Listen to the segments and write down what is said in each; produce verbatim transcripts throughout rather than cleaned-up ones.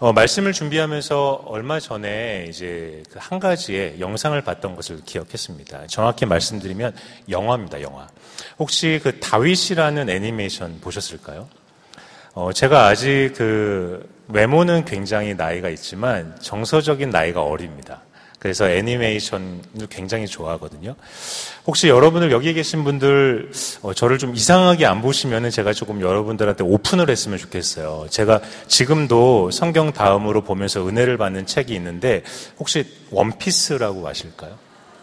어, 말씀을 준비하면서 얼마 전에 이제 그 한 가지의 영상을 봤던 것을 기억했습니다. 정확히 말씀드리면 영화입니다, 영화. 혹시 그 다윗이라는 애니메이션 보셨을까요? 어, 제가 아직 그 외모는 굉장히 나이가 있지만 정서적인 나이가 어립니다. 그래서 애니메이션을 굉장히 좋아하거든요. 혹시 여러분들 여기 계신 분들 어, 저를 좀 이상하게 안 보시면은 제가 조금 여러분들한테 오픈을 했으면 좋겠어요. 제가 지금도 성경 다음으로 보면서 은혜를 받는 책이 있는데 혹시 원피스라고 아실까요?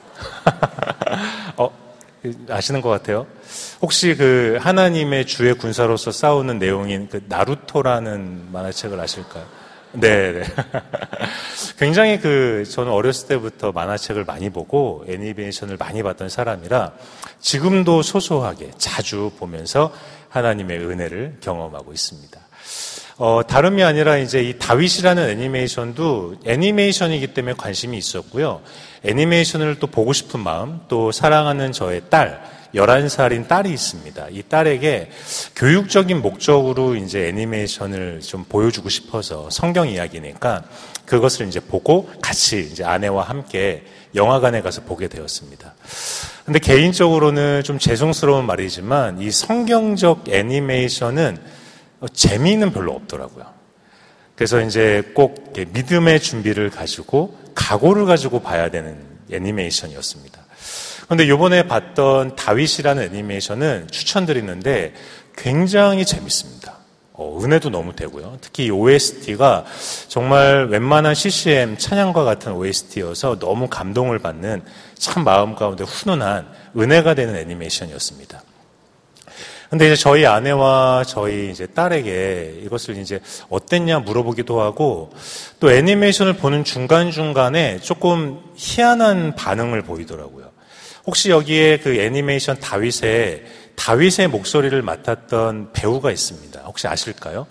어, 아시는 것 같아요. 혹시 그 하나님의 주의 군사로서 싸우는 내용인 그 나루토라는 만화책을 아실까요? 네, 네. 굉장히 그, 저는 어렸을 때부터 만화책을 많이 보고 애니메이션을 많이 봤던 사람이라 지금도 소소하게 자주 보면서 하나님의 은혜를 경험하고 있습니다. 어, 다름이 아니라 이제 이 다윗이라는 애니메이션도 애니메이션이기 때문에 관심이 있었고요. 애니메이션을 또 보고 싶은 마음, 또 사랑하는 저의 딸, 열한 살인 딸이 있습니다. 이 딸에게 교육적인 목적으로 이제 애니메이션을 좀 보여주고 싶어서 성경 이야기니까 그것을 이제 보고 같이 이제 아내와 함께 영화관에 가서 보게 되었습니다. 근데 개인적으로는 좀 죄송스러운 말이지만 이 성경적 애니메이션은 재미는 별로 없더라고요. 그래서 이제 꼭 믿음의 준비를 가지고 각오를 가지고 봐야 되는 애니메이션이었습니다. 그런데 이번에 봤던 다윗이라는 애니메이션은 추천드리는데 굉장히 재밌습니다. 어, 은혜도 너무 되고요. 특히 이 오에스티가 정말 웬만한 씨씨엠 찬양과 같은 오에스티여서 너무 감동을 받는 참 마음 가운데 훈훈한 은혜가 되는 애니메이션이었습니다. 근데 이제 저희 아내와 저희 이제 딸에게 이것을 이제 어땠냐 물어보기도 하고 또 애니메이션을 보는 중간중간에 조금 희한한 반응을 보이더라고요. 혹시 여기에 그 애니메이션 다윗의 다윗의 목소리를 맡았던 배우가 있습니다. 혹시 아실까요?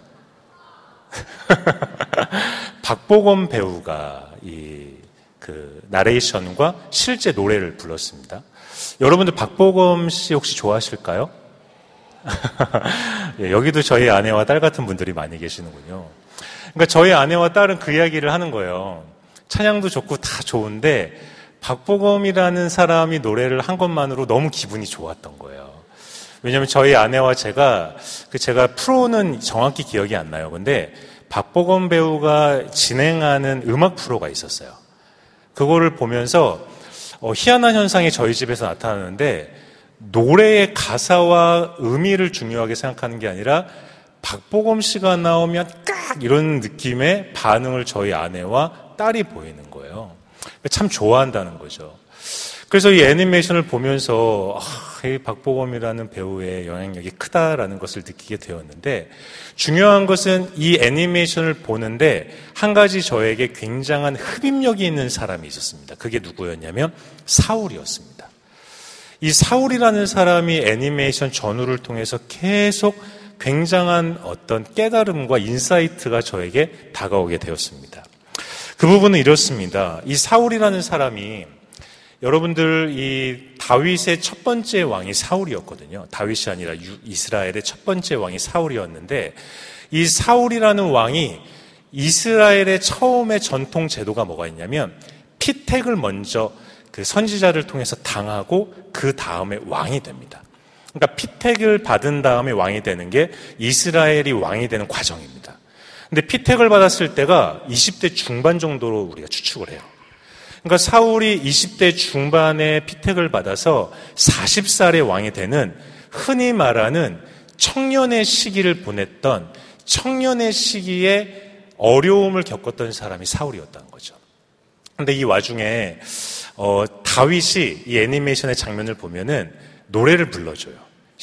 박보검 배우가 이 그 나레이션과 실제 노래를 불렀습니다. 여러분들 박보검 씨 혹시 좋아하실까요? 예, 여기도 저희 아내와 딸 같은 분들이 많이 계시는군요. 그러니까 저희 아내와 딸은 그 이야기를 하는 거예요. 찬양도 좋고 다 좋은데 박보검이라는 사람이 노래를 한 것만으로 너무 기분이 좋았던 거예요. 왜냐하면 저희 아내와 제가 그 제가 프로는 정확히 기억이 안 나요. 근데 박보검 배우가 진행하는 음악 프로가 있었어요. 그거를 보면서 어, 희한한 현상이 저희 집에서 나타나는데 노래의 가사와 의미를 중요하게 생각하는 게 아니라 박보검 씨가 나오면 깍 이런 느낌의 반응을 저희 아내와 딸이 보이는 거예요. 참 좋아한다는 거죠. 그래서 이 애니메이션을 보면서 아, 이 박보검이라는 배우의 영향력이 크다라는 것을 느끼게 되었는데 중요한 것은 이 애니메이션을 보는데 한 가지 저에게 굉장한 흡입력이 있는 사람이 있었습니다. 그게 누구였냐면 사울이었습니다. 이 사울이라는 사람이 애니메이션 전후를 통해서 계속 굉장한 어떤 깨달음과 인사이트가 저에게 다가오게 되었습니다. 그 부분은 이렇습니다. 이 사울이라는 사람이 여러분들 이 다윗의 첫 번째 왕이 사울이었거든요. 다윗이 아니라 이스라엘의 첫 번째 왕이 사울이었는데 이 사울이라는 왕이 이스라엘의 처음의 전통 제도가 뭐가 있냐면 피택을 먼저 그 선지자를 통해서 당하고 그 다음에 왕이 됩니다. 그러니까 피택을 받은 다음에 왕이 되는 게 이스라엘이 왕이 되는 과정입니다. 근데 피택을 받았을 때가 이십 대 중반 정도로 우리가 추측을 해요. 그러니까 사울이 이십 대 중반에 피택을 받아서 마흔 살의 왕이 되는 흔히 말하는 청년의 시기를 보냈던 청년의 시기에 어려움을 겪었던 사람이 사울이었다는 거죠. 근데 이 와중에 어, 다윗이 이 애니메이션의 장면을 보면은 노래를 불러줘요.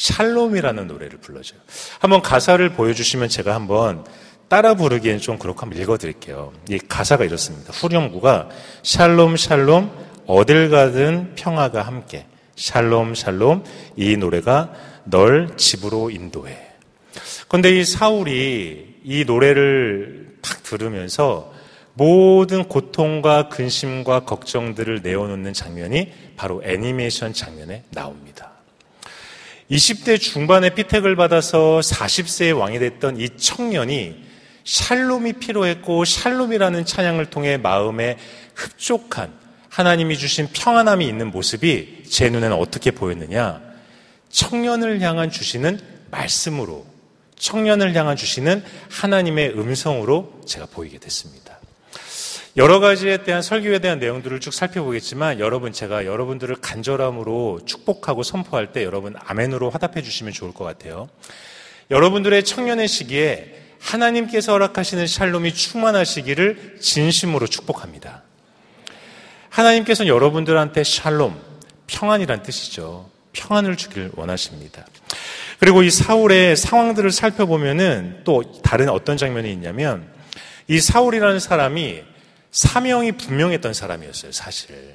샬롬이라는 노래를 불러줘요. 한번 가사를 보여주시면 제가 한번 따라 부르기엔 좀 그렇고 한번 읽어드릴게요. 이 가사가 이렇습니다. 후렴구가 샬롬 샬롬 어딜 가든 평화가 함께 샬롬 샬롬 이 노래가 널 집으로 인도해. 그런데 이 사울이 이 노래를 딱 들으면서 모든 고통과 근심과 걱정들을 내어놓는 장면이 바로 애니메이션 장면에 나옵니다. 이십 대 중반에 피택을 받아서 사십 세의 왕이 됐던 이 청년이 샬롬이 필요했고 샬롬이라는 찬양을 통해 마음에 흡족한 하나님이 주신 평안함이 있는 모습이 제 눈에는 어떻게 보였느냐? 청년을 향한 주시는 말씀으로, 청년을 향한 주시는 하나님의 음성으로 제가 보이게 됐습니다. 여러 가지에 대한 설교에 대한 내용들을 쭉 살펴보겠지만 여러분, 제가 여러분들을 간절함으로 축복하고 선포할 때 여러분 아멘으로 화답해 주시면 좋을 것 같아요. 여러분들의 청년의 시기에 하나님께서 허락하시는 샬롬이 충만하시기를 진심으로 축복합니다. 하나님께서는 여러분들한테 샬롬, 평안이란 뜻이죠. 평안을 주길 원하십니다. 그리고 이 사울의 상황들을 살펴보면은 또 다른 어떤 장면이 있냐면 이 사울이라는 사람이 사명이 분명했던 사람이었어요, 사실.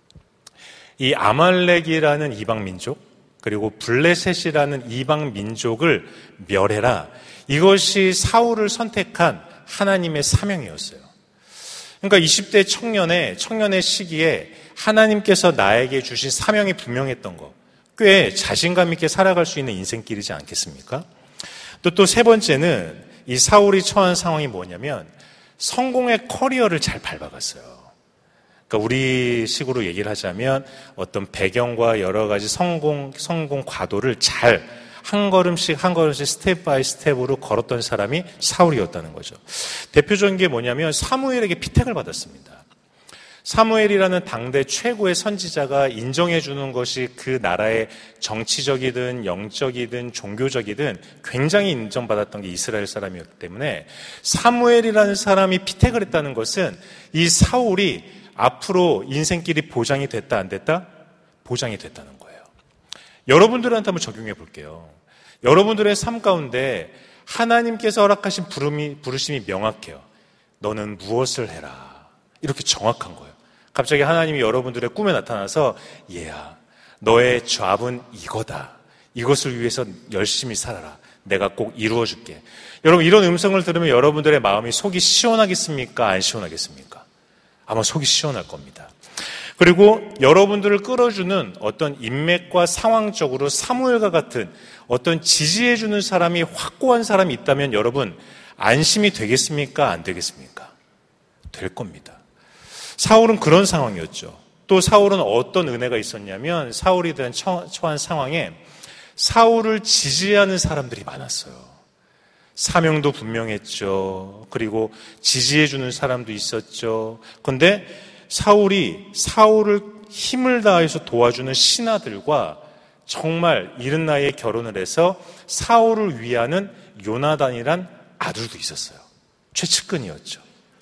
이 아말렉이라는 이방 민족, 그리고 블레셋이라는 이방 민족을 멸해라. 이것이 사울을 선택한 하나님의 사명이었어요. 그러니까 이십 대 청년의, 청년의 시기에 하나님께서 나에게 주신 사명이 분명했던 거, 꽤 자신감 있게 살아갈 수 있는 인생길이지 않겠습니까? 또 또 세 번째는 이 사울이 처한 상황이 뭐냐면 성공의 커리어를 잘 밟아갔어요. 그러니까 우리 식으로 얘기를 하자면 어떤 배경과 여러 가지 성공, 성공 과도를 잘 한 걸음씩 한 걸음씩 스텝 바이 스텝으로 걸었던 사람이 사울이었다는 거죠. 대표적인 게 뭐냐면 사무엘에게 피택을 받았습니다. 사무엘이라는 당대 최고의 선지자가 인정해 주는 것이 그 나라의 정치적이든 영적이든 종교적이든 굉장히 인정받았던 게 이스라엘 사람이었기 때문에 사무엘이라는 사람이 피택을 했다는 것은 이 사울이 앞으로 인생길이 보장이 됐다 안 됐다? 보장이 됐다는 거예요. 여러분들한테 한번 적용해 볼게요. 여러분들의 삶 가운데 하나님께서 허락하신 부름이, 부르심이 명확해요. 너는 무엇을 해라. 이렇게 정확한 거예요. 갑자기 하나님이 여러분들의 꿈에 나타나서 얘야, 너의 잡은 이거다. 이것을 위해서 열심히 살아라. 내가 꼭 이루어줄게. 여러분, 이런 음성을 들으면 여러분들의 마음이 속이 시원하겠습니까? 안 시원하겠습니까? 아마 속이 시원할 겁니다. 그리고 여러분들을 끌어주는 어떤 인맥과 상황적으로 사무엘과 같은 어떤 지지해주는 사람이 확고한 사람이 있다면 여러분 안심이 되겠습니까? 안 되겠습니까? 될 겁니다. 사울은 그런 상황이었죠. 또 사울은 어떤 은혜가 있었냐면 사울이 된 처한 상황에 사울을 지지하는 사람들이 많았어요. 사명도 분명했죠. 그리고 지지해주는 사람도 있었죠. 그런데 사울이 사울을 힘을 다해서 도와주는 신하들과 정말 이른 나이에 결혼을 해서 사울을 위하는 요나단이란 아들도 있었어요. 최측근이었죠.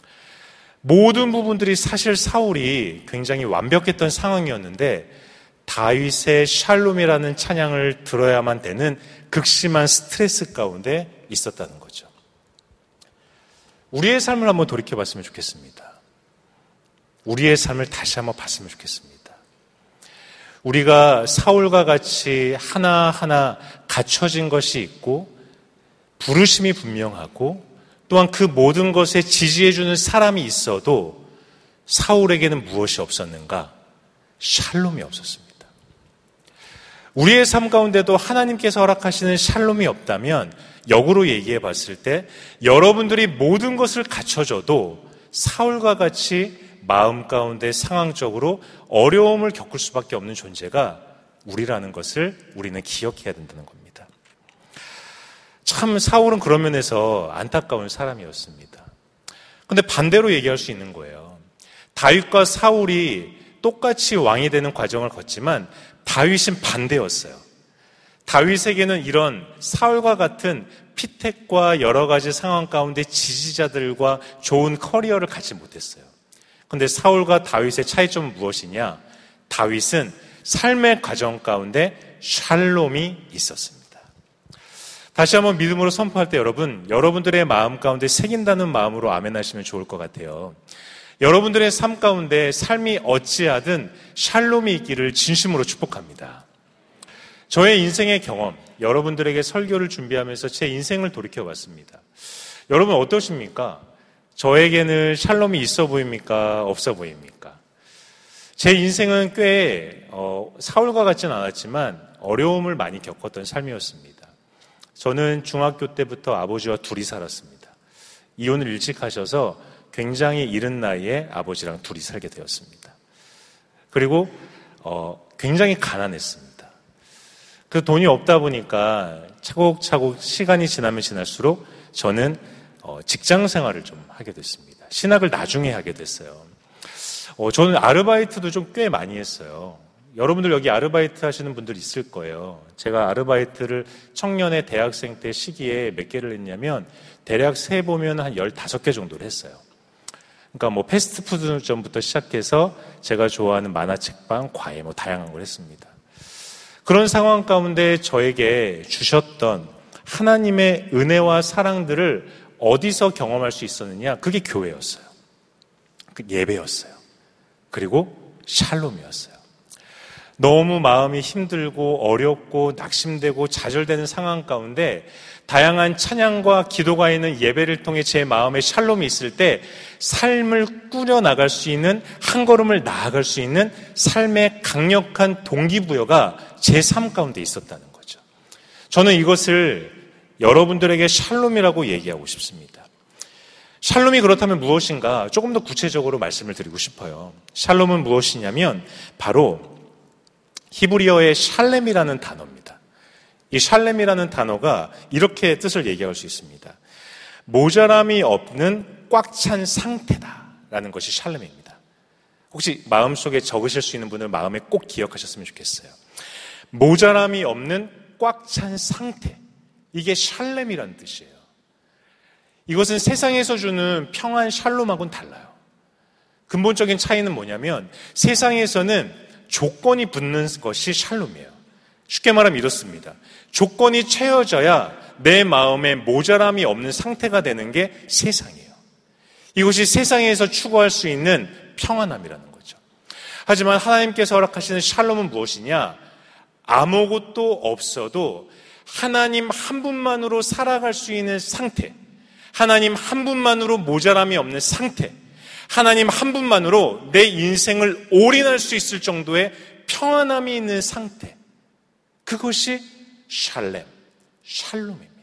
모든 부분들이 사실 사울이 굉장히 완벽했던 상황이었는데 다윗의 샬롬이라는 찬양을 들어야만 되는 극심한 스트레스 가운데 있었다는 거죠. 우리의 삶을 한번 돌이켜봤으면 좋겠습니다. 우리의 삶을 다시 한번 봤으면 좋겠습니다. 우리가 사울과 같이 하나하나 갖춰진 것이 있고 부르심이 분명하고 또한 그 모든 것에 지지해주는 사람이 있어도 사울에게는 무엇이 없었는가? 샬롬이 없었습니다. 우리의 삶 가운데도 하나님께서 허락하시는 샬롬이 없다면 역으로 얘기해 봤을 때 여러분들이 모든 것을 갖춰줘도 사울과 같이 마음 가운데 상황적으로 어려움을 겪을 수밖에 없는 존재가 우리라는 것을 우리는 기억해야 된다는 겁니다. 참 사울은 그런 면에서 안타까운 사람이었습니다. 그런데 반대로 얘기할 수 있는 거예요. 다윗과 사울이 똑같이 왕이 되는 과정을 걷지만 다윗은 반대였어요. 다윗에게는 이런 사울과 같은 피택과 여러 가지 상황 가운데 지지자들과 좋은 커리어를 갖지 못했어요. 그런데 사울과 다윗의 차이점은 무엇이냐? 다윗은 삶의 과정 가운데 샬롬이 있었습니다. 다시 한번 믿음으로 선포할 때 여러분, 여러분들의 마음 가운데 새긴다는 마음으로 아멘 하시면 좋을 것 같아요. 여러분들의 삶 가운데 삶이 어찌하든 샬롬이 있기를 진심으로 축복합니다. 저의 인생의 경험, 여러분들에게 설교를 준비하면서 제 인생을 돌이켜봤습니다. 여러분 어떠십니까? 저에게는 샬롬이 있어 보입니까? 없어 보입니까? 제 인생은 꽤 어, 사울과 같지는 않았지만 어려움을 많이 겪었던 삶이었습니다. 저는 중학교 때부터 아버지와 둘이 살았습니다. 이혼을 일찍 하셔서 굉장히 이른 나이에 아버지랑 둘이 살게 되었습니다. 그리고 어, 굉장히 가난했습니다. 그 돈이 없다 보니까 차곡차곡 시간이 지나면 지날수록 저는 어, 직장 생활을 좀 하게 됐습니다. 신학을 나중에 하게 됐어요. 어, 저는 아르바이트도 좀 꽤 많이 했어요. 여러분들 여기 아르바이트 하시는 분들 있을 거예요. 제가 아르바이트를 청년의 대학생 때 시기에 몇 개를 했냐면 대략 세보면 한 열다섯 개 정도를 했어요. 그러니까 뭐 패스트푸드점부터 시작해서 제가 좋아하는 만화책방, 과외 뭐 다양한 걸 했습니다. 그런 상황 가운데 저에게 주셨던 하나님의 은혜와 사랑들을 어디서 경험할 수 있었느냐? 그게 교회였어요. 그 예배였어요. 그리고 샬롬이었어요. 너무 마음이 힘들고 어렵고 낙심되고 좌절되는 상황 가운데 다양한 찬양과 기도가 있는 예배를 통해 제 마음에 샬롬이 있을 때 삶을 꾸려나갈 수 있는, 한 걸음을 나아갈 수 있는 삶의 강력한 동기부여가 제 삶 가운데 있었다는 거죠. 저는 이것을 여러분들에게 샬롬이라고 얘기하고 싶습니다. 샬롬이 그렇다면 무엇인가 조금 더 구체적으로 말씀을 드리고 싶어요. 샬롬은 무엇이냐면 바로 히브리어의 샬렘이라는 단어입니다. 이 샬렘이라는 단어가 이렇게 뜻을 얘기할 수 있습니다. 모자람이 없는 꽉 찬 상태다라는 것이 샬렘입니다. 혹시 마음속에 적으실 수 있는 분을 마음에 꼭 기억하셨으면 좋겠어요. 모자람이 없는 꽉 찬 상태, 이게 샬렘이라는 뜻이에요. 이것은 세상에서 주는 평안 샬롬하고는 달라요. 근본적인 차이는 뭐냐면 세상에서는 조건이 붙는 것이 샬롬이에요. 쉽게 말하면 이렇습니다. 조건이 채워져야 내 마음에 모자람이 없는 상태가 되는 게 세상이에요. 이것이 세상에서 추구할 수 있는 평안함이라는 거죠. 하지만 하나님께서 허락하시는 샬롬은 무엇이냐? 아무것도 없어도 하나님 한 분만으로 살아갈 수 있는 상태, 하나님 한 분만으로 모자람이 없는 상태, 하나님 한 분만으로 내 인생을 올인할 수 있을 정도의 평안함이 있는 상태, 그것이 샬렘, 샬롬입니다.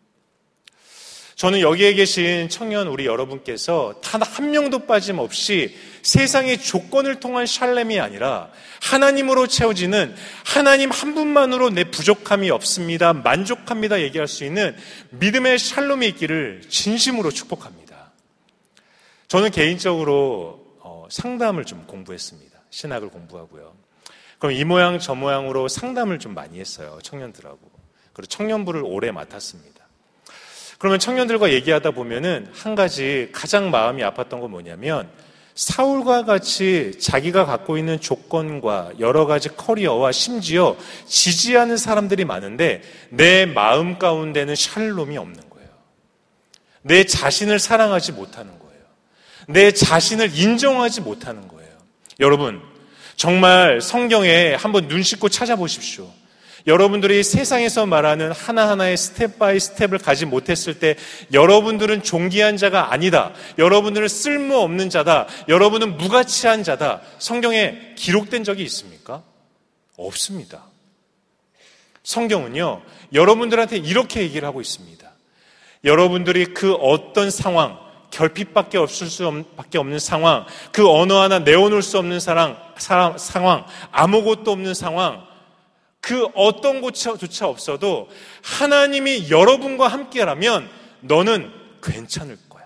저는 여기에 계신 청년 우리 여러분께서 단 한 명도 빠짐없이 세상의 조건을 통한 샬렘이 아니라 하나님으로 채워지는, 하나님 한 분만으로 내 부족함이 없습니다, 만족합니다 얘기할 수 있는 믿음의 샬롬이 있기를 진심으로 축복합니다. 저는 개인적으로 어, 상담을 좀 공부했습니다. 신학을 공부하고요. 그럼 이 모양 저 모양으로 상담을 좀 많이 했어요. 청년들하고. 그리고 청년부를 오래 맡았습니다. 그러면 청년들과 얘기하다 보면은 한 가지 가장 마음이 아팠던 건 뭐냐면 사울과 같이 자기가 갖고 있는 조건과 여러 가지 커리어와 심지어 지지하는 사람들이 많은데 내 마음 가운데는 샬롬이 없는 거예요. 내 자신을 사랑하지 못하는 거예요. 내 자신을 인정하지 못하는 거예요. 여러분, 정말 성경에 한번 눈 씻고 찾아보십시오. 여러분들이 세상에서 말하는 하나하나의 스텝 바이 스텝을 가지 못했을 때 여러분들은 존귀한 자가 아니다, 여러분들은 쓸모없는 자다, 여러분은 무가치한 자다, 성경에 기록된 적이 있습니까? 없습니다. 성경은요, 여러분들한테 이렇게 얘기를 하고 있습니다. 여러분들이 그 어떤 상황, 결핍밖에 없을 수밖에 없는 상황, 그 어느 하나 내어놓을 수 없는 사랑, 사람, 상황, 아무것도 없는 상황, 그 어떤 곳조차 없어도 하나님이 여러분과 함께라면 너는 괜찮을 거야.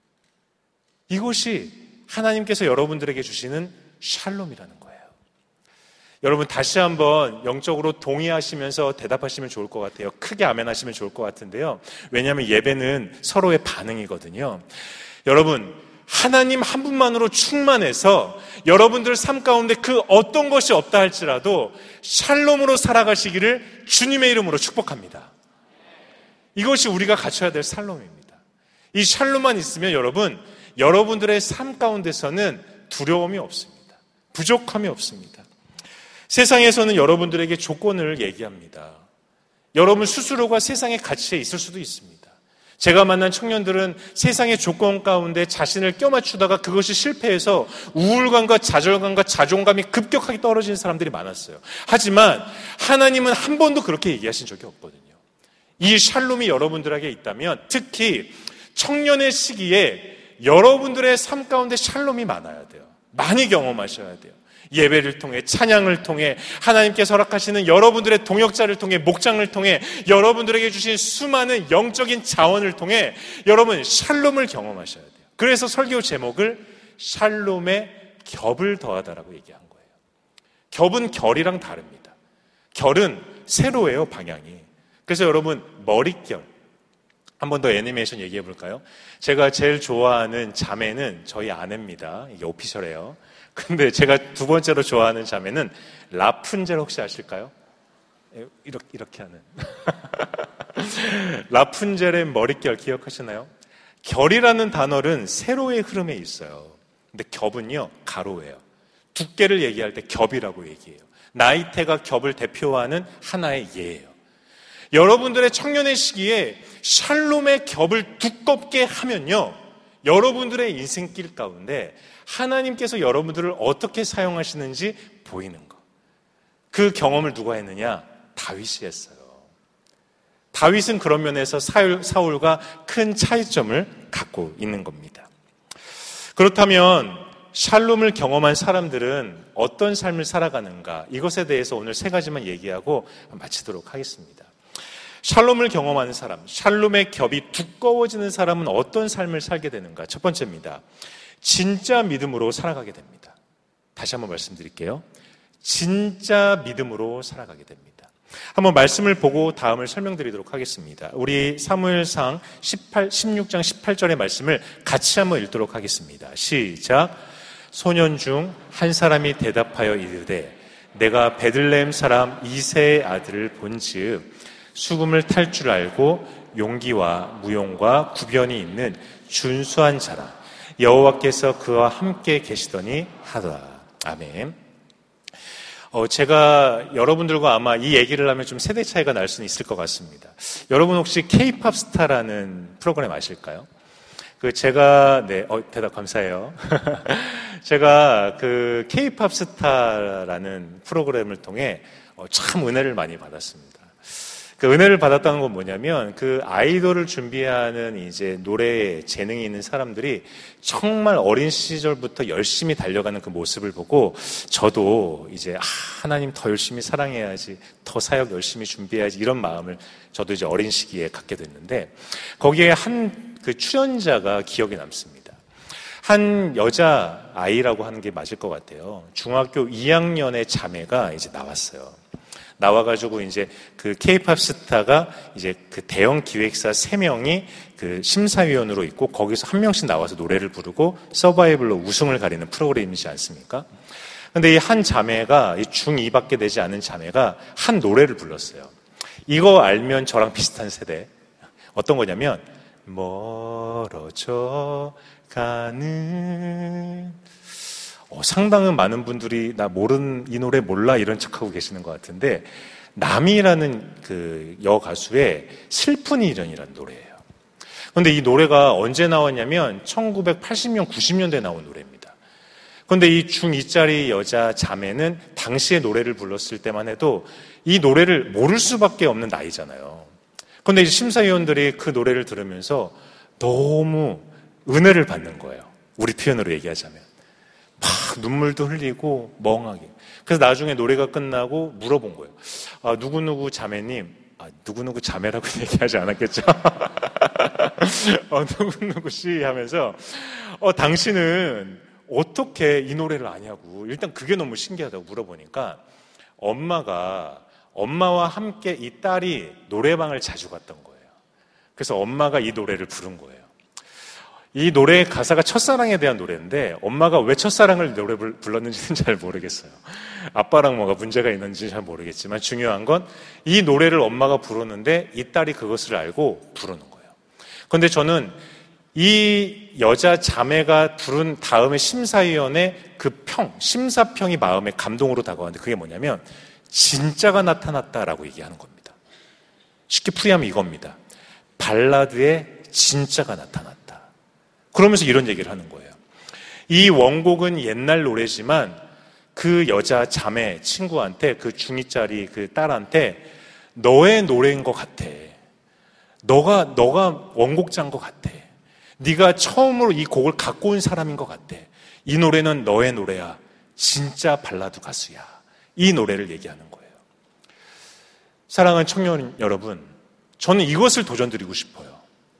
이것이 하나님께서 여러분들에게 주시는 샬롬이라는 거예요. 여러분 다시 한번 영적으로 동의하시면서 대답하시면 좋을 것 같아요. 크게 아멘 하시면 좋을 것 같은데요. 왜냐하면 예배는 서로의 반응이거든요. 여러분, 하나님 한 분만으로 충만해서 여러분들 삶 가운데 그 어떤 것이 없다 할지라도 샬롬으로 살아가시기를 주님의 이름으로 축복합니다. 이것이 우리가 갖춰야 될 샬롬입니다. 이 샬롬만 있으면 여러분, 여러분들의 삶 가운데서는 두려움이 없습니다. 부족함이 없습니다. 세상에서는 여러분들에게 조건을 얘기합니다. 여러분 스스로가 세상의 가치에 있을 수도 있습니다. 제가 만난 청년들은 세상의 조건 가운데 자신을 껴맞추다가 그것이 실패해서 우울감과 좌절감과 자존감이 급격하게 떨어지는 사람들이 많았어요. 하지만 하나님은 한 번도 그렇게 얘기하신 적이 없거든요. 이 샬롬이 여러분들에게 있다면, 특히 청년의 시기에 여러분들의 삶 가운데 샬롬이 많아야 돼요. 많이 경험하셔야 돼요. 예배를 통해, 찬양을 통해, 하나님께서 허락하시는 여러분들의 동역자를 통해, 목장을 통해, 여러분들에게 주신 수많은 영적인 자원을 통해 여러분 샬롬을 경험하셔야 돼요. 그래서 설교 제목을 샬롬의 겹을 더하다라고 얘기한 거예요. 겹은 결이랑 다릅니다. 결은 세로예요, 방향이. 그래서 여러분 머릿결, 한 번 더 애니메이션 얘기해 볼까요? 제가 제일 좋아하는 자매는 저희 아내입니다. 이게 오피셜이에요. 근데 제가 두 번째로 좋아하는 자매는 라푼젤 혹시 아실까요? 이렇게, 이렇게 하는. 라푼젤의 머릿결 기억하시나요? 결이라는 단어는 세로의 흐름에 있어요. 근데 겹은요, 가로예요. 두께를 얘기할 때 겹이라고 얘기해요. 나이테가 겹을 대표하는 하나의 예예요. 여러분들의 청년의 시기에 샬롬의 겹을 두껍게 하면요, 여러분들의 인생길 가운데 하나님께서 여러분들을 어떻게 사용하시는지 보이는 거. 그 경험을 누가 했느냐? 다윗이 했어요. 다윗은 그런 면에서 사울, 사울과 큰 차이점을 갖고 있는 겁니다. 그렇다면 샬롬을 경험한 사람들은 어떤 삶을 살아가는가? 이것에 대해서 오늘 세 가지만 얘기하고 마치도록 하겠습니다. 샬롬을 경험하는 사람, 샬롬의 겹이 두꺼워지는 사람은 어떤 삶을 살게 되는가? 첫 번째입니다. 진짜 믿음으로 살아가게 됩니다. 다시 한번 말씀드릴게요. 진짜 믿음으로 살아가게 됩니다. 한번 말씀을 보고 다음을 설명드리도록 하겠습니다. 우리 사무엘상 십팔, 십육 장 십팔 절의 말씀을 같이 한번 읽도록 하겠습니다. 시작. 소년 중 한 사람이 대답하여 이르되 내가 베들레헴 사람 이새의 아들을 본즉 수금을 탈 줄 알고 용기와 무용과 구변이 있는 준수한 자라. 여호와께서 그와 함께 계시더니 하더라. 아멘. 어, 제가 여러분들과 아마 이 얘기를 하면 좀 세대 차이가 날 수는 있을 것 같습니다. 여러분 혹시 K-팝 스타라는 프로그램 아실까요? 그 제가 네, 어, 대답 감사해요. 제가 그 K-팝 스타라는 프로그램을 통해 어, 참 은혜를 많이 받았습니다. 그 은혜를 받았다는 건 뭐냐면 그 아이돌을 준비하는 이제 노래에 재능이 있는 사람들이 정말 어린 시절부터 열심히 달려가는 그 모습을 보고 저도 이제 아, 하나님 더 열심히 사랑해야지, 더 사역 열심히 준비해야지 이런 마음을 저도 이제 어린 시기에 갖게 됐는데 거기에 한 그 출연자가 기억에 남습니다. 한 여자 아이라고 하는 게 맞을 것 같아요. 중학교 이 학년의 자매가 이제 나왔어요. 나와가지고 이제 그 K-팝 스타가 이제 그 대형 기획사 세 명이 그 심사위원으로 있고 거기서 한 명씩 나와서 노래를 부르고 서바이벌로 우승을 가리는 프로그램이지 않습니까? 근데 이 한 자매가, 이 중이밖에 되지 않은 자매가 한 노래를 불렀어요. 이거 알면 저랑 비슷한 세대. 어떤 거냐면, 멀어져 가는 어, 상당히 많은 분들이 나 모르는 이 노래 몰라 이런 척하고 계시는 것 같은데 남이라는 그 여가수의 슬픈 이전이라는 노래예요. 그런데 이 노래가 언제 나왔냐면 천구백팔십 년, 구십 년대에 나온 노래입니다. 그런데 이 중이짜리 여자 자매는 당시에 노래를 불렀을 때만 해도 이 노래를 모를 수밖에 없는 나이잖아요. 그런데 이제 심사위원들이 그 노래를 들으면서 너무 은혜를 받는 거예요. 우리 표현으로 얘기하자면. 막 눈물도 흘리고 멍하게. 그래서 나중에 노래가 끝나고 물어본 거예요. 아, 누구누구 자매님, 아, 누구누구 자매라고 얘기하지 않았겠죠? 어, 누구누구 씨 하면서, 어, 당신은 어떻게 이 노래를 아냐고. 일단 그게 너무 신기하다고 물어보니까 엄마가, 엄마와 함께 이 딸이 노래방을 자주 갔던 거예요. 그래서 엄마가 이 노래를 부른 거예요. 이 노래의 가사가 첫사랑에 대한 노래인데 엄마가 왜 첫사랑을 노래 불렀는지는 잘 모르겠어요. 아빠랑 뭐가 문제가 있는지 잘 모르겠지만 중요한 건 이 노래를 엄마가 부르는데 이 딸이 그것을 알고 부르는 거예요. 그런데 저는 이 여자 자매가 부른 다음에 심사위원의 그 평, 심사평이 마음에 감동으로 다가왔는데 그게 뭐냐면 진짜가 나타났다라고 얘기하는 겁니다. 쉽게 풀이하면 이겁니다. 발라드에 진짜가 나타났다. 그러면서 이런 얘기를 하는 거예요. 이 원곡은 옛날 노래지만 그 여자 자매 친구한테, 그 중이짜리 그 딸한테 너의 노래인 것 같아. 너가, 너가 원곡자인 것 같아. 네가 처음으로 이 곡을 갖고 온 사람인 것 같아. 이 노래는 너의 노래야. 진짜 발라드 가수야. 이 노래를 얘기하는 거예요. 사랑하는 청년 여러분, 저는 이것을 도전드리고 싶어요.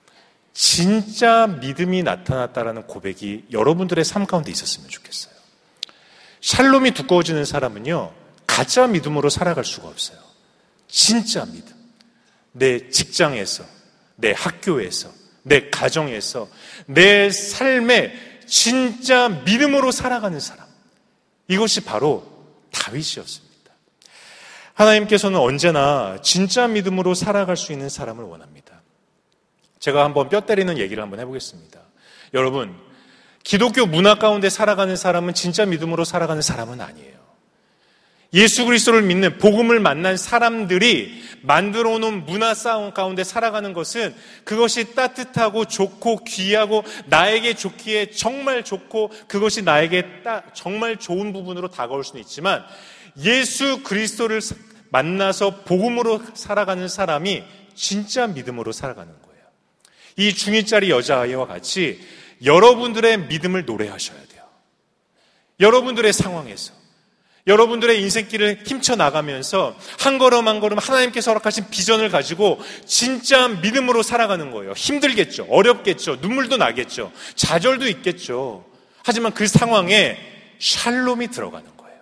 진짜 믿음이 나타났다라는 고백이 여러분들의 삶 가운데 있었으면 좋겠어요. 샬롬이 두꺼워지는 사람은요, 가짜 믿음으로 살아갈 수가 없어요. 진짜 믿음. 내 직장에서, 내 학교에서, 내 가정에서, 내 삶에 진짜 믿음으로 살아가는 사람. 이것이 바로 다윗이었습니다. 하나님께서는 언제나 진짜 믿음으로 살아갈 수 있는 사람을 원합니다. 제가 한번 뼈 때리는 얘기를 한번 해보겠습니다. 여러분, 기독교 문화 가운데 살아가는 사람은 진짜 믿음으로 살아가는 사람은 아니에요. 예수 그리스도를 믿는 복음을 만난 사람들이 만들어 놓은 문화 싸움 가운데 살아가는 것은 그것이 따뜻하고 좋고 귀하고 나에게 좋기에 정말 좋고 그것이 나에게 따, 정말 좋은 부분으로 다가올 수는 있지만 예수 그리스도를 만나서 복음으로 살아가는 사람이 진짜 믿음으로 살아가는 거예요. 이 중이 짜리 여자아이와 같이 여러분들의 믿음을 노래하셔야 돼요. 여러분들의 상황에서 여러분들의 인생길을 힘쳐 나가면서 한 걸음 한 걸음 하나님께서 허락하신 비전을 가지고 진짜 믿음으로 살아가는 거예요. 힘들겠죠. 어렵겠죠. 눈물도 나겠죠. 좌절도 있겠죠. 하지만 그 상황에 샬롬이 들어가는 거예요.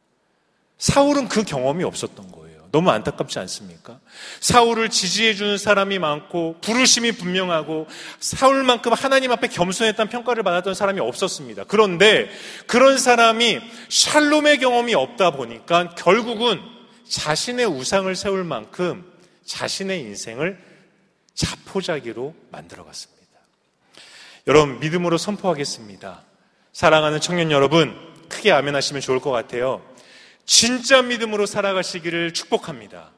사울은 그 경험이 없었던 거예요. 너무 안타깝지 않습니까? 사울을 지지해주는 사람이 많고 부르심이 분명하고 사울만큼 하나님 앞에 겸손했다는 평가를 받았던 사람이 없었습니다. 그런데 그런 사람이 샬롬의 경험이 없다 보니까 결국은 자신의 우상을 세울 만큼 자신의 인생을 자포자기로 만들어갔습니다. 여러분, 믿음으로 선포하겠습니다. 사랑하는 청년 여러분, 크게 아멘 하시면 좋을 것 같아요. 진짜 믿음으로 살아가시기를 축복합니다.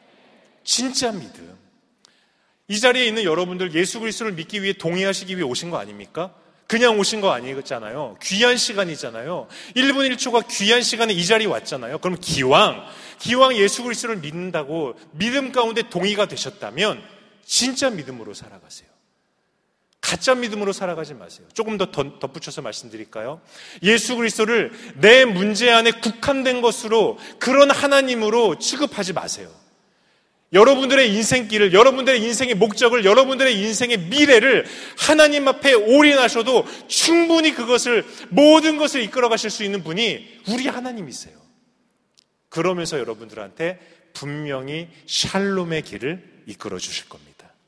진짜 믿음. 이 자리에 있는 여러분들 예수 그리스도를 믿기 위해 동의하시기 위해 오신 거 아닙니까? 그냥 오신 거 아니잖아요. 귀한 시간이잖아요. 일 분 일 초가 귀한 시간에 이 자리에 왔잖아요. 그럼 기왕, 기왕 예수 그리스도를 믿는다고 믿음 가운데 동의가 되셨다면 진짜 믿음으로 살아가세요. 가짜 믿음으로 살아가지 마세요. 조금 더 덧붙여서 말씀드릴까요? 예수 그리스도를 내 문제 안에 국한된 것으로 그런 하나님으로 취급하지 마세요. 여러분들의 인생길을, 여러분들의 인생의 목적을, 여러분들의 인생의 미래를 하나님 앞에 올인하셔도 충분히 그것을, 모든 것을 이끌어 가실 수 있는 분이 우리 하나님이세요. 그러면서 여러분들한테 분명히 샬롬의 길을 이끌어 주실 겁니다.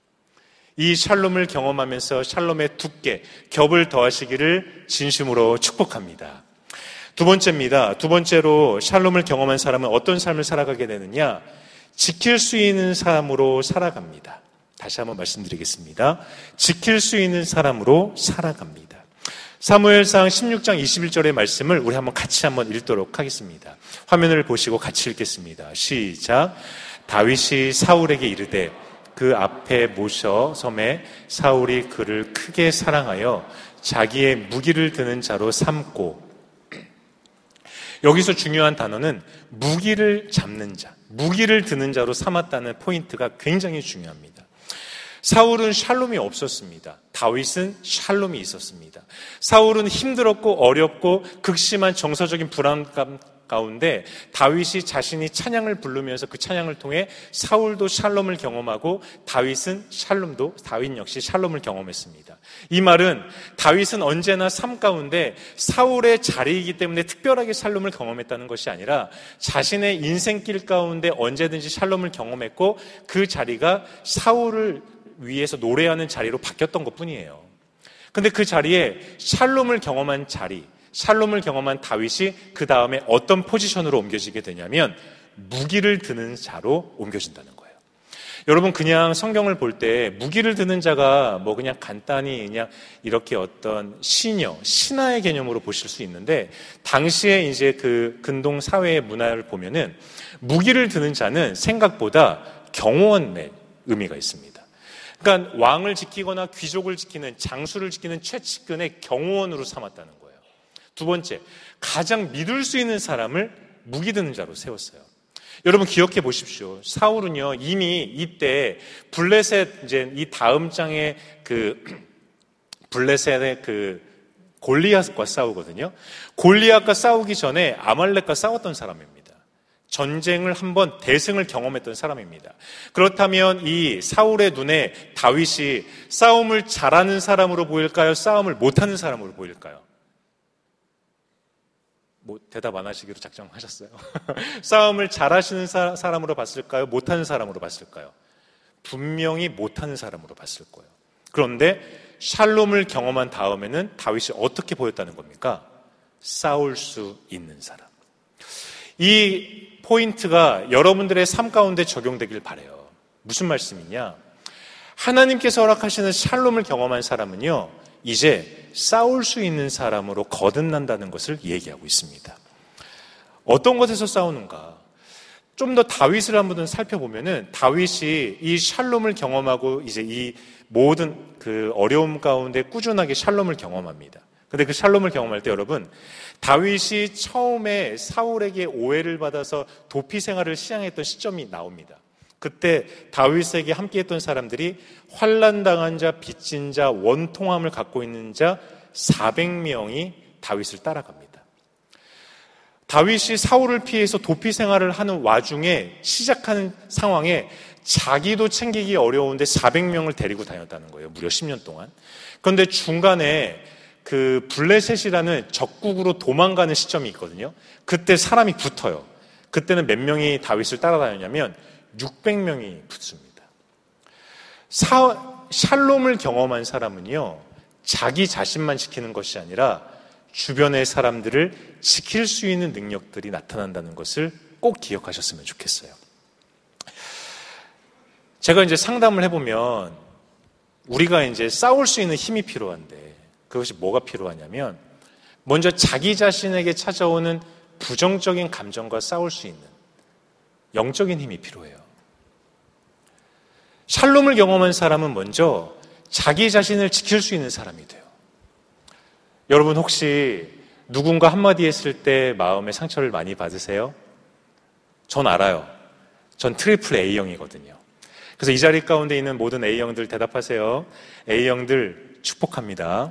이 샬롬을 경험하면서 샬롬의 두께, 겹을 더하시기를 진심으로 축복합니다. 두 번째입니다. 두 번째로 샬롬을 경험한 사람은 어떤 삶을 살아가게 되느냐? 지킬 수 있는 사람으로 살아갑니다. 다시 한번 말씀드리겠습니다. 지킬 수 있는 사람으로 살아갑니다. 사무엘상 십육 장 이십일 절의 말씀을 우리 한번 같이 한번 읽도록 하겠습니다. 화면을 보시고 같이 읽겠습니다. 시작. 다윗이 사울에게 이르되 그 앞에 모셔 섬에 사울이 그를 크게 사랑하여 자기의 무기를 드는 자로 삼고, 여기서 중요한 단어는 무기를 잡는 자, 무기를 드는 자로 삼았다는 포인트가 굉장히 중요합니다. 사울은 샬롬이 없었습니다. 다윗은 샬롬이 있었습니다. 사울은 힘들었고 어렵고 극심한 정서적인 불안감 가운데 다윗이 자신이 찬양을 부르면서 그 찬양을 통해 사울도 샬롬을 경험하고 다윗은 샬롬도 다윗 역시 샬롬을 경험했습니다. 이 말은 다윗은 언제나 삶 가운데 사울의 자리이기 때문에 특별하게 샬롬을 경험했다는 것이 아니라 자신의 인생길 가운데 언제든지 샬롬을 경험했고 그 자리가 사울을 위해서 노래하는 자리로 바뀌었던 것뿐이에요. 근데 그 자리에 샬롬을 경험한 자리, 샬롬을 경험한 다윗이 그 다음에 어떤 포지션으로 옮겨지게 되냐면 무기를 드는 자로 옮겨진다는 거예요. 여러분, 그냥 성경을 볼 때 무기를 드는 자가 뭐 그냥 간단히 그냥 이렇게 어떤 시녀, 신하의 개념으로 보실 수 있는데 당시에 이제 그 근동 사회의 문화를 보면은 무기를 드는 자는 생각보다 경호원의 의미가 있습니다. 그러니까 왕을 지키거나 귀족을 지키는, 장수를 지키는 최측근의 경호원으로 삼았다는 거예요. 두 번째, 가장 믿을 수 있는 사람을 무기 드는 자로 세웠어요. 여러분 기억해 보십시오. 사울은요 이미 이때 블레셋, 이제 이 다음 장의 그 블레셋의 그 골리앗과 싸우거든요. 골리앗과 싸우기 전에 아말렉과 싸웠던 사람입니다. 전쟁을 한번 대승을 경험했던 사람입니다. 그렇다면 이 사울의 눈에 다윗이 싸움을 잘하는 사람으로 보일까요? 싸움을 못하는 사람으로 보일까요? 뭐 대답 안 하시기로 작정하셨어요? 싸움을 잘하시는 사, 사람으로 봤을까요? 못하는 사람으로 봤을까요? 분명히 못하는 사람으로 봤을 거예요. 그런데 샬롬을 경험한 다음에는 다윗이 어떻게 보였다는 겁니까? 싸울 수 있는 사람. 이 포인트가 여러분들의 삶 가운데 적용되길 바라요. 무슨 말씀이냐? 하나님께서 허락하시는 샬롬을 경험한 사람은요, 이제 싸울 수 있는 사람으로 거듭난다는 것을 얘기하고 있습니다. 어떤 것에서 싸우는가? 좀 더 다윗을 한번 살펴보면은 다윗이 이 샬롬을 경험하고 이제 이 모든 그 어려움 가운데 꾸준하게 샬롬을 경험합니다. 근데 그 샬롬을 경험할 때 여러분, 다윗이 처음에 사울에게 오해를 받아서 도피 생활을 시작했던 시점이 나옵니다. 그때 다윗에게 함께했던 사람들이 환난당한 자, 빚진 자, 원통함을 갖고 있는 자 사백 명이 다윗을 따라갑니다. 다윗이 사울을 피해서 도피 생활을 하는 와중에 시작하는 상황에 자기도 챙기기 어려운데 사백 명을 데리고 다녔다는 거예요. 무려 십 년 동안. 그런데 중간에 그 블레셋이라는 적국으로 도망가는 시점이 있거든요. 그때 사람이 붙어요. 그때는 몇 명이 다윗을 따라다녔냐면 육백 명이 붙습니다. 사, 샬롬을 경험한 사람은요, 자기 자신만 지키는 것이 아니라 주변의 사람들을 지킬 수 있는 능력들이 나타난다는 것을 꼭 기억하셨으면 좋겠어요. 제가 이제 상담을 해보면 우리가 이제 싸울 수 있는 힘이 필요한데 그것이 뭐가 필요하냐면 먼저 자기 자신에게 찾아오는 부정적인 감정과 싸울 수 있는 영적인 힘이 필요해요. 샬롬을 경험한 사람은 먼저 자기 자신을 지킬 수 있는 사람이 돼요. 여러분 혹시 누군가 한마디 했을 때 마음의 상처를 많이 받으세요? 전 알아요. 전 트리플 A형이거든요. 그래서 이 자리 가운데 있는 모든 A형들 대답하세요. A형들 축복합니다.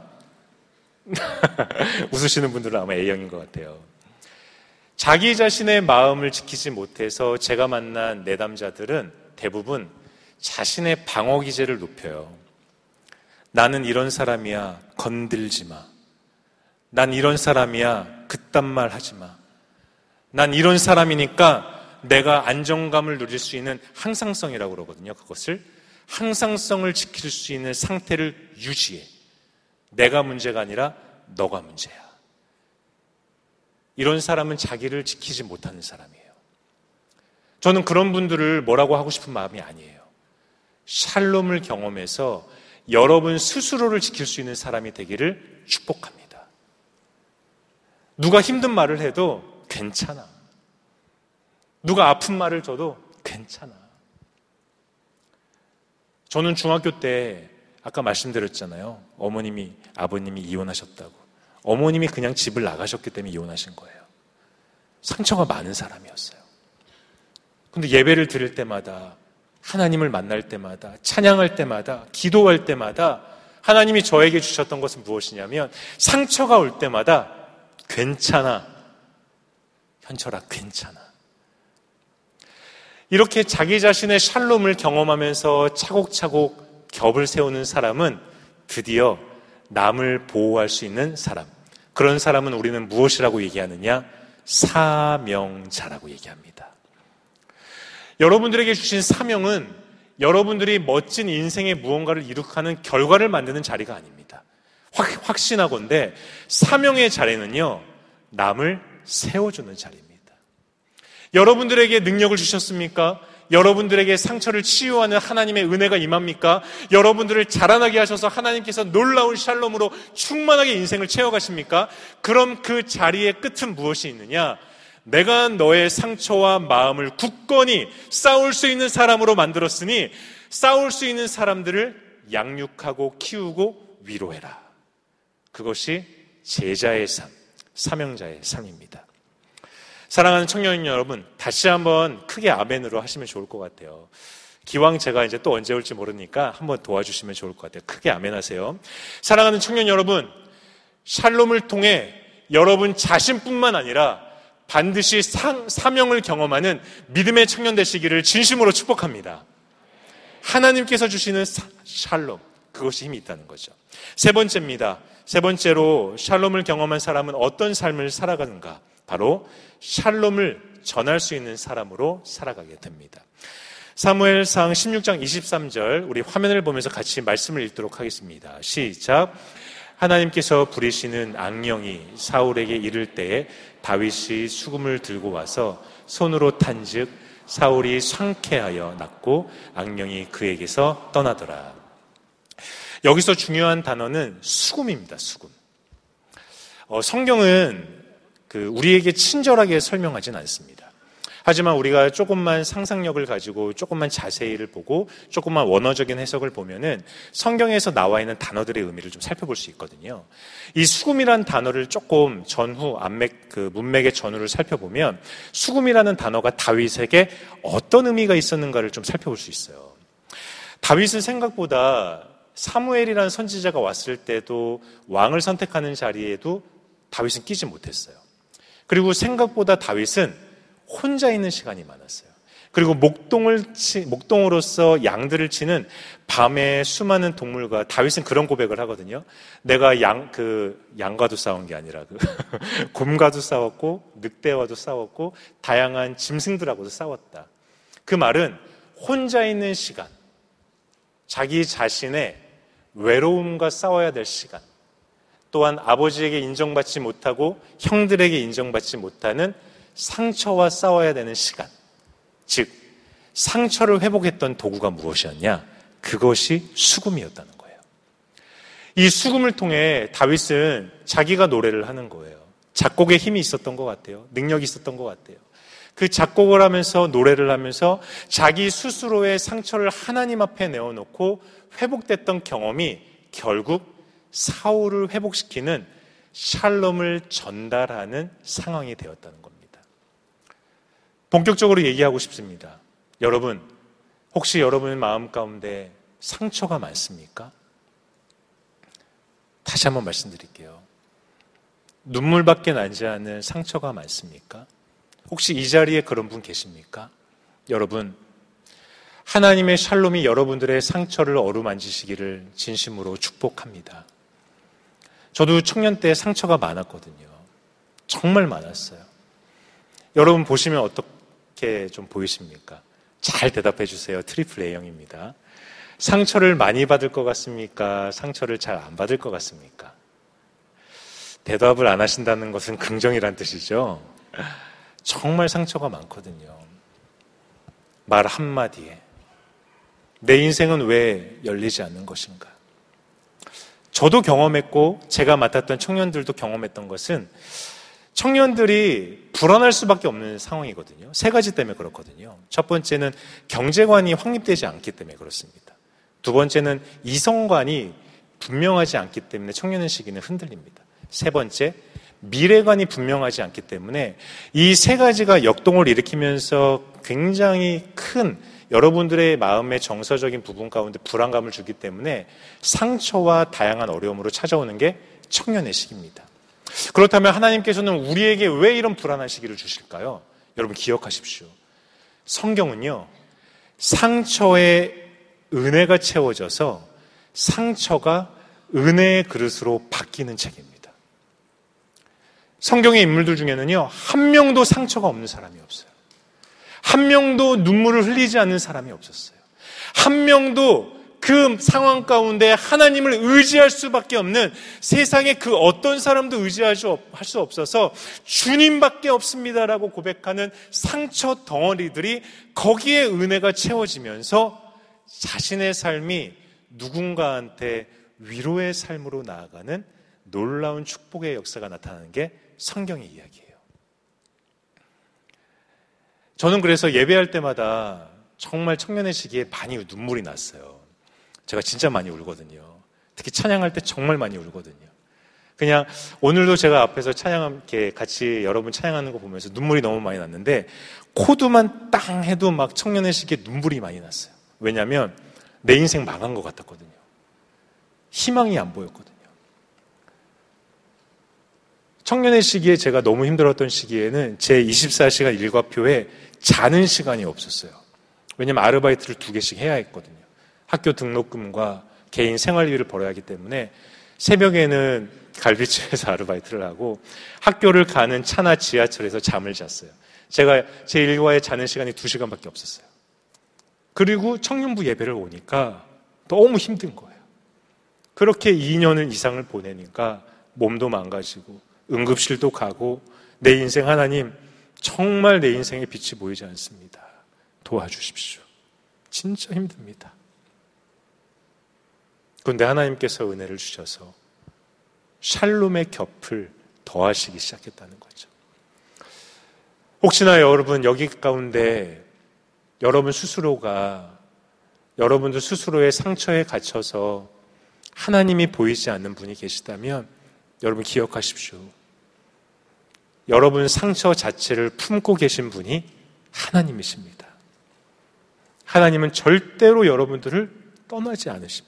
웃으시는 분들은 아마 A형인 것 같아요. 자기 자신의 마음을 지키지 못해서 제가 만난 내담자들은 대부분 자신의 방어 기제를 높여요. 나는 이런 사람이야, 건들지 마. 난 이런 사람이야, 그딴 말 하지 마. 난 이런 사람이니까 내가 안정감을 누릴 수 있는 항상성이라고 그러거든요. 그것을 항상성을 지킬 수 있는 상태를 유지해. 내가 문제가 아니라 너가 문제야. 이런 사람은 자기를 지키지 못하는 사람이에요. 저는 그런 분들을 뭐라고 하고 싶은 마음이 아니에요. 샬롬을 경험해서 여러분 스스로를 지킬 수 있는 사람이 되기를 축복합니다. 누가 힘든 말을 해도 괜찮아. 누가 아픈 말을 줘도 괜찮아. 저는 중학교 때 아까 말씀드렸잖아요. 어머님이, 아버님이 이혼하셨다고. 어머님이 그냥 집을 나가셨기 때문에 이혼하신 거예요. 상처가 많은 사람이었어요. 근데 예배를 드릴 때마다, 하나님을 만날 때마다, 찬양할 때마다, 기도할 때마다 하나님이 저에게 주셨던 것은 무엇이냐면 상처가 올 때마다 괜찮아. 현철아, 괜찮아. 이렇게 자기 자신의 샬롬을 경험하면서 차곡차곡 겹을 세우는 사람은 드디어 남을 보호할 수 있는 사람. 그런 사람은 우리는 무엇이라고 얘기하느냐? 사명자라고 얘기합니다. 여러분들에게 주신 사명은 여러분들이 멋진 인생의 무언가를 이룩하는 결과를 만드는 자리가 아닙니다. 확, 확신하건대 사명의 자리는요, 남을 세워주는 자리입니다. 여러분들에게 능력을 주셨습니까? 여러분들에게 상처를 치유하는 하나님의 은혜가 임합니까? 여러분들을 자라나게 하셔서 하나님께서 놀라운 샬롬으로 충만하게 인생을 채워가십니까? 그럼 그 자리의 끝은 무엇이 있느냐? 내가 너의 상처와 마음을 굳건히 싸울 수 있는 사람으로 만들었으니 싸울 수 있는 사람들을 양육하고 키우고 위로해라. 그것이 제자의 삶, 사명자의 삶입니다. 사랑하는 청년 여러분, 다시 한번 크게 아멘으로 하시면 좋을 것 같아요. 기왕 제가 이제 또 언제 올지 모르니까 한번 도와주시면 좋을 것 같아요. 크게 아멘 하세요. 사랑하는 청년 여러분, 샬롬을 통해 여러분 자신뿐만 아니라 반드시 상, 사명을 경험하는 믿음의 청년 되시기를 진심으로 축복합니다. 하나님께서 주시는 사, 샬롬, 그것이 힘이 있다는 거죠. 세 번째입니다. 세 번째로 샬롬을 경험한 사람은 어떤 삶을 살아가는가? 바로 샬롬을 전할 수 있는 사람으로 살아가게 됩니다. 사무엘상 십육 장 이십삼 절, 우리 화면을 보면서 같이 말씀을 읽도록 하겠습니다. 시작. 하나님께서 부리시는 악령이 사울에게 이를 때에 다윗이 수금을 들고 와서 손으로 탄즉 사울이 상쾌하여 낫고 악령이 그에게서 떠나더라. 여기서 중요한 단어는 수금입니다. 수금. 어, 성경은 그 우리에게 친절하게 설명하진 않습니다. 하지만 우리가 조금만 상상력을 가지고 조금만 자세히를 보고 조금만 원어적인 해석을 보면은 성경에서 나와 있는 단어들의 의미를 좀 살펴볼 수 있거든요. 이 수금이라는 단어를 조금 전후 안맥 그 문맥의 전후를 살펴보면 수금이라는 단어가 다윗에게 어떤 의미가 있었는가를 좀 살펴볼 수 있어요. 다윗은 생각보다 사무엘이라는 선지자가 왔을 때도 왕을 선택하는 자리에도 다윗은 끼지 못했어요. 그리고 생각보다 다윗은 혼자 있는 시간이 많았어요. 그리고 목동을 치, 목동으로서 양들을 치는 밤에 수많은 동물과, 다윗은 그런 고백을 하거든요. 내가 양, 그, 양과도 싸운 게 아니라, 그, 곰과도 싸웠고, 늑대와도 싸웠고, 다양한 짐승들하고도 싸웠다. 그 말은 혼자 있는 시간, 자기 자신의 외로움과 싸워야 될 시간, 또한 아버지에게 인정받지 못하고 형들에게 인정받지 못하는 상처와 싸워야 되는 시간, 즉 상처를 회복했던 도구가 무엇이었냐? 그것이 수금이었다는 거예요. 이 수금을 통해 다윗은 자기가 노래를 하는 거예요. 작곡에 힘이 있었던 것 같아요. 능력이 있었던 것 같아요. 그 작곡을 하면서 노래를 하면서 자기 스스로의 상처를 하나님 앞에 내어놓고 회복됐던 경험이 결국 사울을 회복시키는 샬롬을 전달하는 상황이 되었다는 겁니다. 본격적으로 얘기하고 싶습니다. 여러분, 혹시 여러분의 마음 가운데 상처가 많습니까? 다시 한번 말씀드릴게요. 눈물밖에 나지 않는 상처가 많습니까? 혹시 이 자리에 그런 분 계십니까? 여러분, 하나님의 샬롬이 여러분들의 상처를 어루만지시기를 진심으로 축복합니다. 저도 청년 때 상처가 많았거든요. 정말 많았어요. 여러분 보시면 어떻게 좀 보이십니까? 잘 대답해 주세요. 트리플 A형입니다. 상처를 많이 받을 것 같습니까? 상처를 잘 안 받을 것 같습니까? 대답을 안 하신다는 것은 긍정이란 뜻이죠. 정말 상처가 많거든요. 말 한마디에 내 인생은 왜 열리지 않는 것인가? 저도 경험했고 제가 맡았던 청년들도 경험했던 것은 청년들이 불안할 수밖에 없는 상황이거든요. 세 가지 때문에 그렇거든요. 첫 번째는 경제관이 확립되지 않기 때문에 그렇습니다. 두 번째는 이성관이 분명하지 않기 때문에 청년의 시기는 흔들립니다. 세 번째, 미래관이 분명하지 않기 때문에 이 세 가지가 역동을 일으키면서 굉장히 큰 여러분들의 마음의 정서적인 부분 가운데 불안감을 주기 때문에 상처와 다양한 어려움으로 찾아오는 게 청년의 시기입니다. 그렇다면 하나님께서는 우리에게 왜 이런 불안한 시기를 주실까요? 여러분 기억하십시오. 성경은요, 상처의 은혜가 채워져서 상처가 은혜의 그릇으로 바뀌는 책입니다. 성경의 인물들 중에는요, 한 명도 상처가 없는 사람이 없어요. 한 명도 눈물을 흘리지 않는 사람이 없었어요. 한 명도 그 상황 가운데 하나님을 의지할 수밖에 없는, 세상에 그 어떤 사람도 의지할 수 없어서 주님밖에 없습니다라고 고백하는 상처 덩어리들이 거기에 은혜가 채워지면서 자신의 삶이 누군가한테 위로의 삶으로 나아가는 놀라운 축복의 역사가 나타나는 게 성경의 이야기예요. 저는 그래서 예배할 때마다 정말 청년의 시기에 많이 눈물이 났어요. 제가 진짜 많이 울거든요. 특히 찬양할 때 정말 많이 울거든요. 그냥 오늘도 제가 앞에서 찬양 이렇게 같이 여러분 찬양하는 거 보면서 눈물이 너무 많이 났는데 코드만 땅 해도 막 청년의 시기에 눈물이 많이 났어요. 왜냐하면 내 인생 망한 것 같았거든요. 희망이 안 보였거든요. 청년의 시기에 제가 너무 힘들었던 시기에는 제 이십사 시간 일과표에 자는 시간이 없었어요. 왜냐하면 아르바이트를 두 개씩 해야 했거든요. 학교 등록금과 개인 생활비를 벌어야 하기 때문에 새벽에는 갈비집에서 아르바이트를 하고 학교를 가는 차나 지하철에서 잠을 잤어요. 제가 제 일과에 자는 시간이 두 시간밖에 없었어요. 그리고 청년부 예배를 오니까 너무 힘든 거예요. 그렇게 이 년 이상을 보내니까 몸도 망가지고 응급실도 가고 내 인생 하나님 정말 내 인생에 빛이 보이지 않습니다. 도와주십시오. 진짜 힘듭니다. 그런데 하나님께서 은혜를 주셔서 샬롬의 겹을 더하시기 시작했다는 거죠. 혹시나 여러분 여기 가운데 여러분 스스로가 여러분들 스스로의 상처에 갇혀서 하나님이 보이지 않는 분이 계시다면 여러분 기억하십시오. 여러분 상처 자체를 품고 계신 분이 하나님이십니다. 하나님은 절대로 여러분들을 떠나지 않으십니다.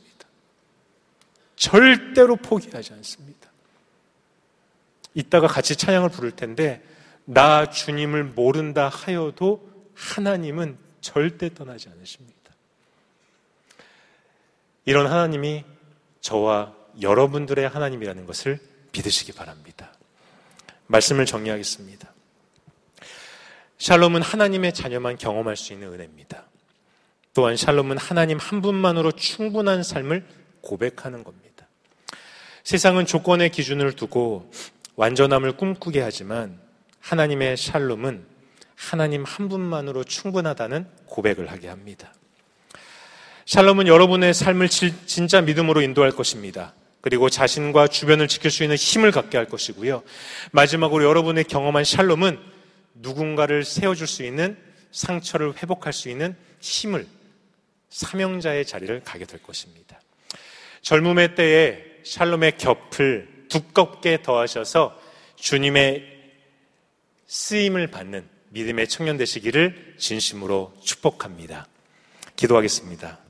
절대로 포기하지 않습니다. 이따가 같이 찬양을 부를 텐데 나 주님을 모른다 하여도 하나님은 절대 떠나지 않으십니다. 이런 하나님이 저와 여러분들의 하나님이라는 것을 믿으시기 바랍니다. 말씀을 정리하겠습니다. 샬롬은 하나님의 자녀만 경험할 수 있는 은혜입니다. 또한 샬롬은 하나님 한 분만으로 충분한 삶을 고백하는 겁니다. 세상은 조건의 기준을 두고 완전함을 꿈꾸게 하지만 하나님의 샬롬은 하나님 한 분만으로 충분하다는 고백을 하게 합니다. 샬롬은 여러분의 삶을 진짜 믿음으로 인도할 것입니다. 그리고 자신과 주변을 지킬 수 있는 힘을 갖게 할 것이고요. 마지막으로 여러분의 경험한 샬롬은 누군가를 세워줄 수 있는 상처를 회복할 수 있는 힘을 사명자의 자리를 가게 될 것입니다. 젊음의 때에 샬롬의 겹을 두껍게 더하셔서 주님의 쓰임을 받는 믿음의 청년 되시기를 진심으로 축복합니다. 기도하겠습니다.